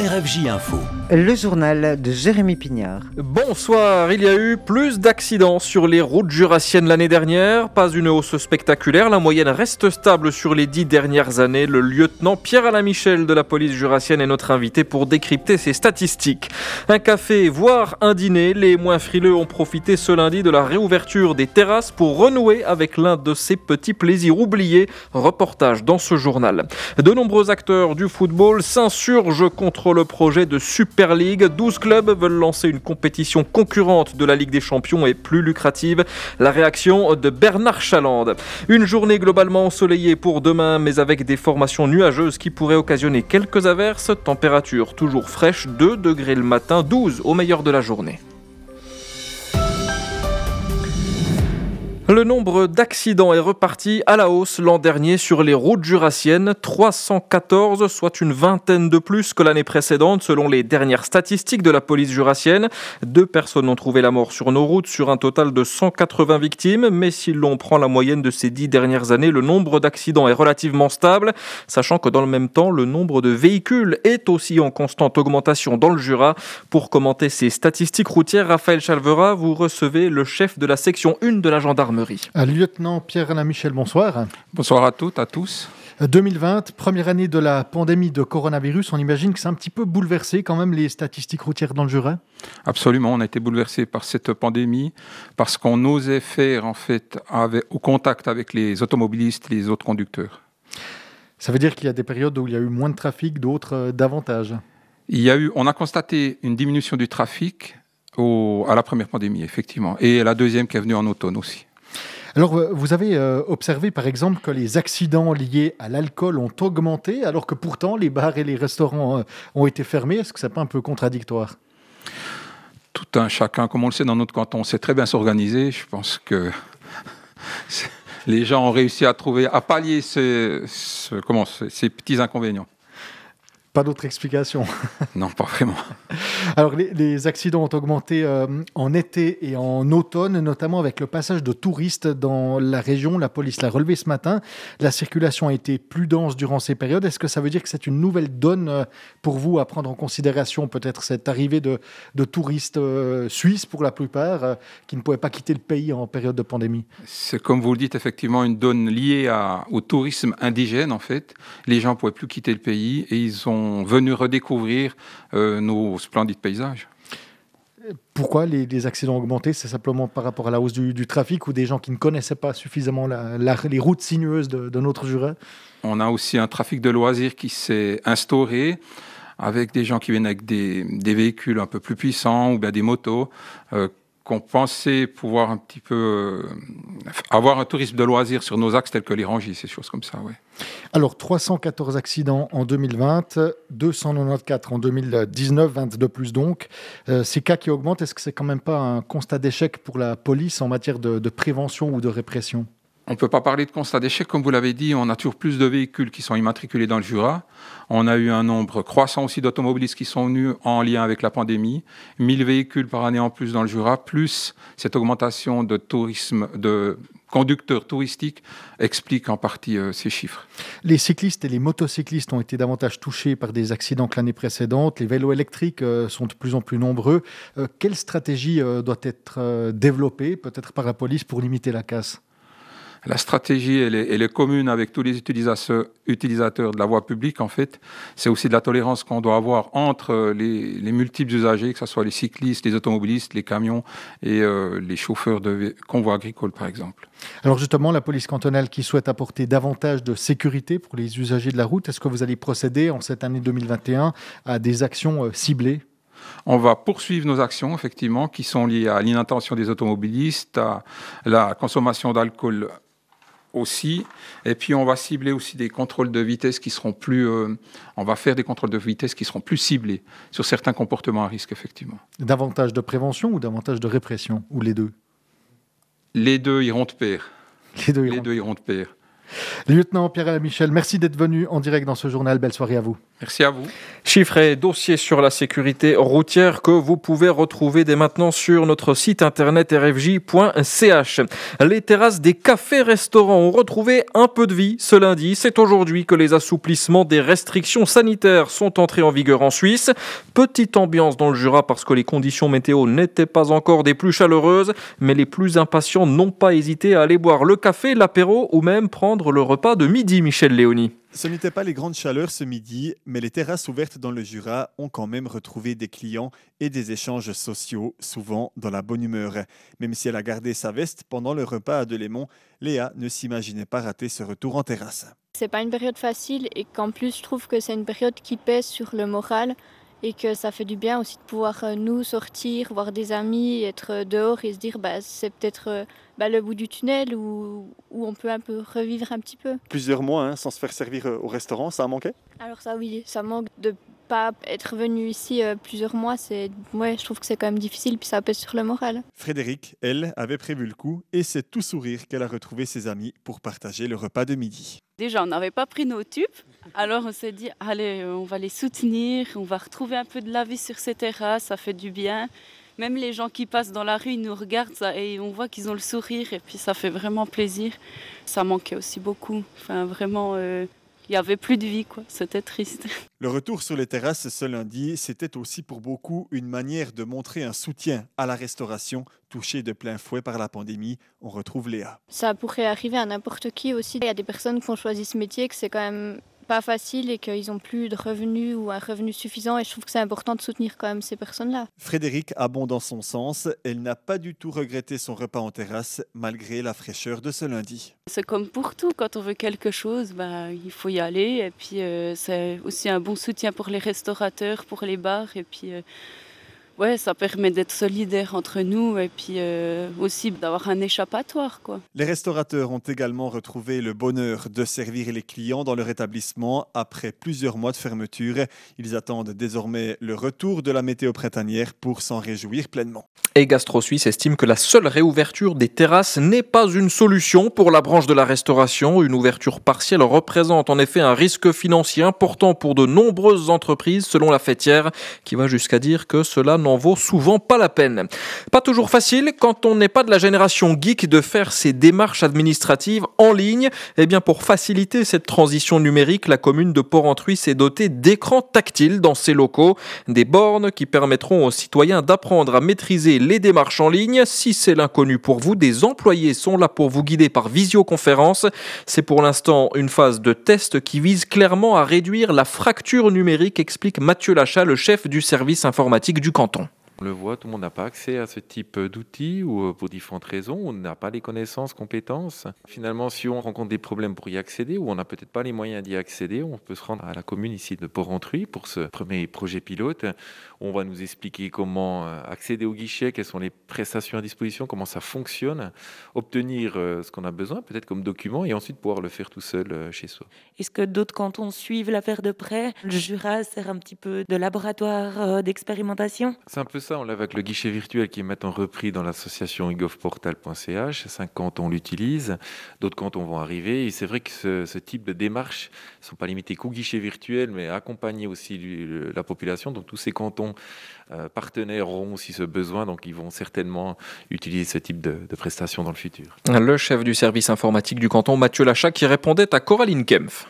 RFJ Info. Le journal de Jérémy Pignard. Bonsoir, il y a eu plus d'accidents sur les routes jurassiennes l'année dernière. Pas une hausse spectaculaire, la moyenne reste stable sur les 10 dernières années. Le lieutenant Pierre-Alain Michel de la police jurassienne est notre invité pour décrypter ces statistiques. Un café, voire un dîner, les moins frileux ont profité ce lundi de la réouverture des terrasses pour renouer avec l'un de ces petits plaisirs oubliés. Reportage dans ce journal. De nombreux acteurs du football s'insurgent contre le projet de Super League. 12 clubs veulent lancer une compétition concurrente de la Ligue des Champions et plus lucrative. La réaction de Bernard Chalande. Une journée globalement ensoleillée pour demain, mais avec des formations nuageuses qui pourraient occasionner quelques averses. Température toujours fraîche, 2 degrés le matin, 12 au meilleur de la journée. Le nombre d'accidents est reparti à la hausse l'an dernier sur les routes jurassiennes, 314, soit une vingtaine de plus que l'année précédente selon les dernières statistiques de la police jurassienne. 2 personnes ont trouvé la mort sur nos routes sur un total de 180 victimes, mais si l'on prend la moyenne de ces 10 dernières années, le nombre d'accidents est relativement stable, sachant que dans le même temps, le nombre de véhicules est aussi en constante augmentation dans le Jura. Pour commenter ces statistiques routières, Raphaël Chalvera, vous recevez le chef de la section 1 de la gendarmerie. Lieutenant Pierre-Alain Michel, bonsoir. Bonsoir à toutes, à tous. 2020, première année de la pandémie de coronavirus, on imagine que c'est un petit peu bouleversé quand même les statistiques routières dans le Jura. Absolument, on a été bouleversé par cette pandémie parce qu'on osait faire en fait au contact avec les automobilistes et les autres conducteurs. Ça veut dire qu'il y a des périodes où il y a eu moins de trafic, d'autres davantage. On a constaté une diminution du trafic à la première pandémie, effectivement, et la deuxième qui est venue en automne aussi. Alors, vous avez observé, par exemple, que les accidents liés à l'alcool ont augmenté, alors que pourtant, les bars et les restaurants ont été fermés. Est-ce que c'est pas un peu contradictoire ? Tout un chacun, comme on le sait dans notre canton, sait très bien s'organiser. Je pense que les gens ont réussi à pallier ces petits inconvénients. Pas d'autre explication. Non, pas vraiment. Alors, les accidents ont augmenté en été et en automne, notamment avec le passage de touristes dans la région. La police l'a relevé ce matin. La circulation a été plus dense durant ces périodes. Est-ce que ça veut dire que c'est une nouvelle donne pour vous à prendre en considération, peut-être cette arrivée de touristes suisses pour la plupart, qui ne pouvaient pas quitter le pays en période de pandémie ? C'est comme vous le dites, effectivement, une donne liée au tourisme indigène, en fait. Les gens ne pouvaient plus quitter le pays et ils sont venus redécouvrir nos splendides paysages. Pourquoi les accidents ont augmenté ? C'est simplement par rapport à la hausse du trafic ou des gens qui ne connaissaient pas suffisamment les routes sinueuses de notre Jura ? On a aussi un trafic de loisirs qui s'est instauré avec des gens qui viennent avec des véhicules un peu plus puissants ou bien des motos qu'on pensait pouvoir un petit peu avoir un tourisme de loisirs sur nos axes tels que les Rangis, ces choses comme ça, ouais. Alors, 314 accidents en 2020, 294 en 2019, 22 plus donc. Ces cas qui augmentent, est-ce que c'est quand même pas un constat d'échec pour la police en matière de prévention ou de répression ? On ne peut pas parler de constat d'échec, comme vous l'avez dit, on a toujours plus de véhicules qui sont immatriculés dans le Jura. On a eu un nombre croissant aussi d'automobilistes qui sont venus en lien avec la pandémie. 1000 véhicules par année en plus dans le Jura, plus cette augmentation de tourisme, de conducteurs touristiques explique en partie ces chiffres. Les cyclistes et les motocyclistes ont été davantage touchés par des accidents que l'année précédente. Les vélos électriques sont de plus en plus nombreux. Quelle stratégie doit être développée, peut-être par la police, pour limiter la casse ? La stratégie, elle est commune avec tous les utilisateurs de la voie publique, en fait. C'est aussi de la tolérance qu'on doit avoir entre les multiples usagers, que ce soit les cyclistes, les automobilistes, les camions et les chauffeurs de convois agricoles, par exemple. Alors justement, la police cantonale qui souhaite apporter davantage de sécurité pour les usagers de la route, est-ce que vous allez procéder en cette année 2021 à des actions ciblées ? On va poursuivre nos actions, effectivement, qui sont liées à l'inattention des automobilistes, à la consommation d'alcool aussi, et puis on va cibler aussi des contrôles de vitesse qui seront on va faire des contrôles de vitesse qui seront plus ciblés sur certains comportements à risque, effectivement. Davantage de prévention ou davantage de répression, ou les deux ? Les deux iront de pair. Les deux iront de pair. Lieutenant Pierre-Alain Michel, merci d'être venu en direct dans ce journal. Belle soirée à vous. Merci à vous. Chiffres et dossiers sur la sécurité routière que vous pouvez retrouver dès maintenant sur notre site internet rfj.ch. Les terrasses des cafés-restaurants ont retrouvé un peu de vie ce lundi. C'est aujourd'hui que les assouplissements des restrictions sanitaires sont entrés en vigueur en Suisse. Petite ambiance dans le Jura parce que les conditions météo n'étaient pas encore des plus chaleureuses, mais les plus impatients n'ont pas hésité à aller boire le café, l'apéro ou même prendre le repas de midi, Michel Léoni. Ce n'était pas les grandes chaleurs ce midi, mais les terrasses ouvertes dans le Jura ont quand même retrouvé des clients et des échanges sociaux, souvent dans la bonne humeur. Même si elle a gardé sa veste pendant le repas à Delémont, Léa ne s'imaginait pas rater ce retour en terrasse. C'est pas une période facile et qu'en plus je trouve que c'est une période qui pèse sur le moral et que ça fait du bien aussi de pouvoir nous sortir, voir des amis, être dehors et se dire c'est peut-être le bout du tunnel où on peut un peu revivre un petit peu. Plusieurs mois sans se faire servir au restaurant, ça a manqué ? Alors ça oui, ça manque de pas être venu ici plusieurs mois, je trouve que c'est quand même difficile puis ça pèse sur le moral. Frédéric, elle, avait prévu le coup et c'est tout sourire qu'elle a retrouvé ses amis pour partager le repas de midi. Déjà, on n'avait pas pris nos tubes, alors on s'est dit, allez, on va les soutenir, on va retrouver un peu de la vie sur ces terrasses, ça fait du bien. Même les gens qui passent dans la rue, ils nous regardent et on voit qu'ils ont le sourire et puis ça fait vraiment plaisir. Ça manquait aussi beaucoup, vraiment, il n'y avait plus de vie, c'était triste. Le retour sur les terrasses ce lundi, c'était aussi pour beaucoup une manière de montrer un soutien à la restauration touchée de plein fouet par la pandémie. On retrouve Léa. Ça pourrait arriver à n'importe qui aussi. Il y a des personnes qui ont choisi ce métier, que c'est quand même pas facile et qu'ils n'ont plus de revenus ou un revenu suffisant et je trouve que c'est important de soutenir quand même ces personnes-là. Frédéric a bon dans son sens. Elle n'a pas du tout regretté son repas en terrasse malgré la fraîcheur de ce lundi. C'est comme pour tout, quand on veut quelque chose, il faut y aller et puis c'est aussi un bon soutien pour les restaurateurs, pour les bars et puis ça permet d'être solidaires entre nous et puis aussi d'avoir un échappatoire, Les restaurateurs ont également retrouvé le bonheur de servir les clients dans leur établissement après plusieurs mois de fermeture. Ils attendent désormais le retour de la météo printanière pour s'en réjouir pleinement. Et Gastro Suisse estime que la seule réouverture des terrasses n'est pas une solution pour la branche de la restauration. Une ouverture partielle représente en effet un risque financier important pour de nombreuses entreprises, selon la fêtière, qui va jusqu'à dire que cela n'en vaut souvent pas la peine. Pas toujours facile, quand on n'est pas de la génération geek, de faire ces démarches administratives en ligne. Pour faciliter cette transition numérique, la commune de Porrentruy s'est dotée d'écrans tactiles dans ses locaux. Des bornes qui permettront aux citoyens d'apprendre à maîtriser les démarches en ligne. Si c'est l'inconnu pour vous, des employés sont là pour vous guider par visioconférence. C'est pour l'instant une phase de test qui vise clairement à réduire la fracture numérique, explique Mathieu Lachat, le chef du service informatique du canton. On le voit, tout le monde n'a pas accès à ce type d'outils ou pour différentes raisons, on n'a pas les connaissances, compétences. Finalement, si on rencontre des problèmes pour y accéder ou on n'a peut-être pas les moyens d'y accéder, on peut se rendre à la commune ici de Porrentruy pour ce premier projet pilote. On va nous expliquer comment accéder au guichet, quelles sont les prestations à disposition, comment ça fonctionne, obtenir ce qu'on a besoin, peut-être comme document, et ensuite pouvoir le faire tout seul chez soi. Est-ce que d'autres cantons suivent l'affaire de près ? Le Jura sert un petit peu de laboratoire d'expérimentation ? C'est un peu ça, on l'a avec le guichet virtuel qui est maintenant repris dans l'association egovportal.ch. 5 cantons l'utilisent, d'autres cantons vont arriver. Et c'est vrai que ce type de démarches ne sont pas limitées qu'au guichet virtuel, mais accompagner aussi la population. Donc tous ces cantons partenaires auront aussi ce besoin, donc ils vont certainement utiliser ce type de prestations dans le futur. Le chef du service informatique du canton, Mathieu Lachat, qui répondait à Coraline Kempf.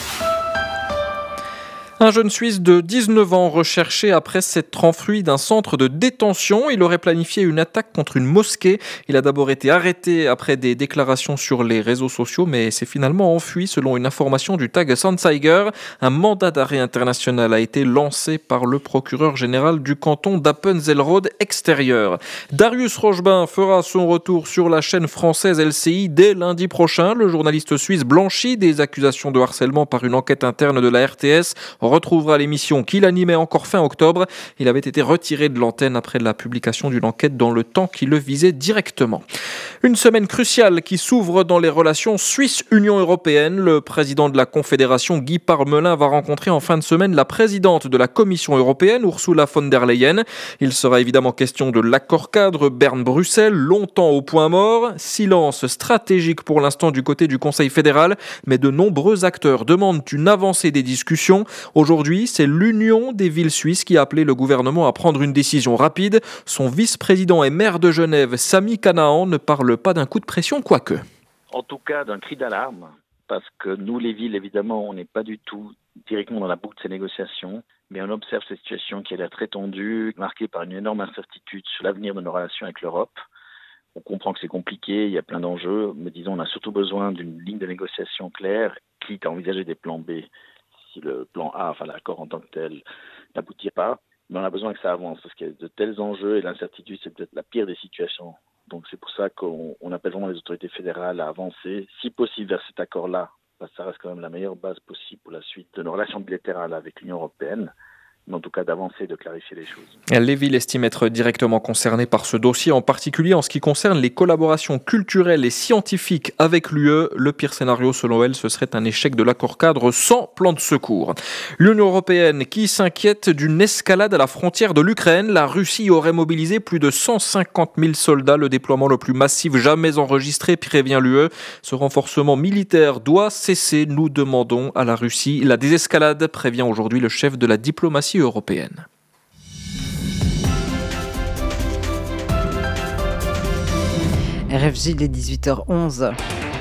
Un jeune Suisse de 19 ans recherché après s'être enfui d'un centre de détention. Il aurait planifié une attaque contre une mosquée. Il a d'abord été arrêté après des déclarations sur les réseaux sociaux, mais s'est finalement enfui selon une information du Tag Sanzeiger. Un mandat d'arrêt international a été lancé par le procureur général du canton d'Appenzellrode extérieur. Darius Rochebin fera son retour sur la chaîne française LCI dès lundi prochain. Le journaliste suisse blanchi des accusations de harcèlement par une enquête interne de la RTS retrouvera l'émission qu'il animait encore fin octobre. Il avait été retiré de l'antenne après la publication d'une enquête dans Le Temps qui le visait directement. Une semaine cruciale qui s'ouvre dans les relations Suisse-Union européenne. Le président de la Confédération, Guy Parmelin, va rencontrer en fin de semaine la présidente de la Commission européenne, Ursula von der Leyen. Il sera évidemment question de l'accord-cadre Berne-Bruxelles, longtemps au point mort. Silence stratégique pour l'instant du côté du Conseil fédéral, mais de nombreux acteurs demandent une avancée des discussions. Aujourd'hui, c'est l'Union des villes suisses qui a appelé le gouvernement à prendre une décision rapide. Son vice-président et maire de Genève, Sami Canaan, ne parle pas d'un coup de pression, quoique. En tout cas, d'un cri d'alarme, parce que nous, les villes, évidemment, on n'est pas du tout directement dans la boucle de ces négociations, mais on observe cette situation qui a l'air très tendue, marquée par une énorme incertitude sur l'avenir de nos relations avec l'Europe. On comprend que c'est compliqué, il y a plein d'enjeux, mais disons, on a surtout besoin d'une ligne de négociation claire, quitte à envisager des plans B si le plan A, enfin l'accord en tant que tel, n'aboutit pas. Mais on a besoin que ça avance, parce qu'il y a de tels enjeux et l'incertitude, c'est peut-être la pire des situations. Donc c'est pour ça qu'on appelle vraiment les autorités fédérales à avancer, si possible vers cet accord-là, parce que ça reste quand même la meilleure base possible pour la suite de nos relations bilatérales avec l'Union européenne. Mais en tout cas d'avancer, de clarifier les choses. Les villes estiment être directement concernées par ce dossier, en particulier en ce qui concerne les collaborations culturelles et scientifiques avec l'UE. Le pire scénario, selon elle, ce serait un échec de l'accord cadre sans plan de secours. L'Union européenne qui s'inquiète d'une escalade à la frontière de l'Ukraine. La Russie aurait mobilisé plus de 150 000 soldats, le déploiement le plus massif jamais enregistré, prévient l'UE. Ce renforcement militaire doit cesser. Nous demandons à la Russie la désescalade, prévient aujourd'hui le chef de la diplomatie européenne. RFJ, il est 18h11.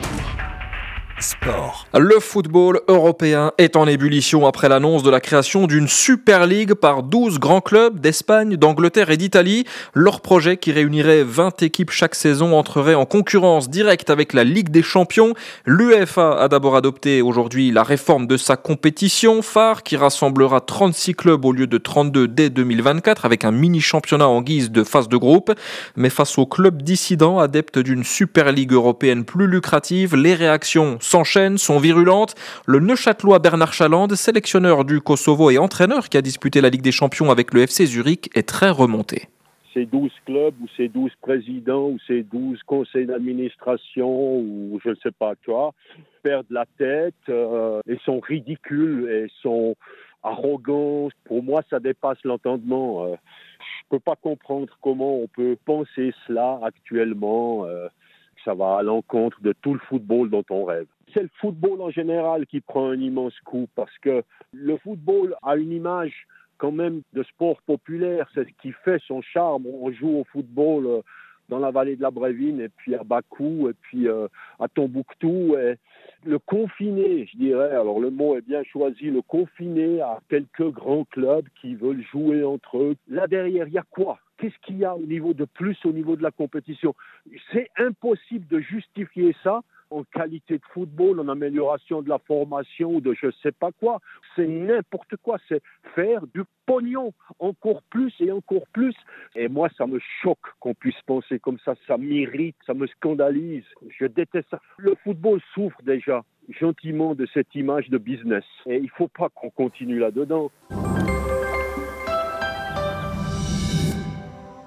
Sport. Le football européen est en ébullition après l'annonce de la création d'une Super League par 12 grands clubs d'Espagne, d'Angleterre et d'Italie. Leur projet, qui réunirait 20 équipes chaque saison, entrerait en concurrence directe avec la Ligue des Champions. L'UEFA a d'abord adopté aujourd'hui la réforme de sa compétition phare qui rassemblera 36 clubs au lieu de 32 dès 2024 avec un mini-championnat en guise de phase de groupe. Mais face aux clubs dissidents adeptes d'une Super League européenne plus lucrative, les réactions s'enchaînent, sont virulentes. Le Neuchâtelois Bernard Chalande, sélectionneur du Kosovo et entraîneur qui a disputé la Ligue des Champions avec le FC Zurich, est très remonté. Ces 12 clubs ou ces 12 présidents ou ces 12 conseils d'administration ou je ne sais pas quoi perdent la tête et sont ridicules et sont arrogants. Pour moi, ça dépasse l'entendement. Je ne peux pas comprendre comment on peut penser cela actuellement. Ça va à l'encontre de tout le football dont on rêve. C'est le football en général qui prend un immense coup parce que le football a une image quand même de sport populaire. C'est ce qui fait son charme. On joue au football dans la vallée de la Brévine et puis à Bakou et puis à Tombouctou. Et le confiner, je dirais, alors le mot est bien choisi, le confiner à quelques grands clubs qui veulent jouer entre eux. Là derrière, il y a quoi ? Qu'est-ce qu'il y a au niveau de la compétition ? C'est impossible de justifier ça en qualité de football, en amélioration de la formation ou de je sais pas quoi. C'est n'importe quoi, c'est faire du pognon, encore plus et encore plus. Et moi, ça me choque qu'on puisse penser comme ça m'irrite, ça me scandalise. Je déteste ça. Le football souffre déjà gentiment de cette image de business. Et il ne faut pas qu'on continue là-dedans.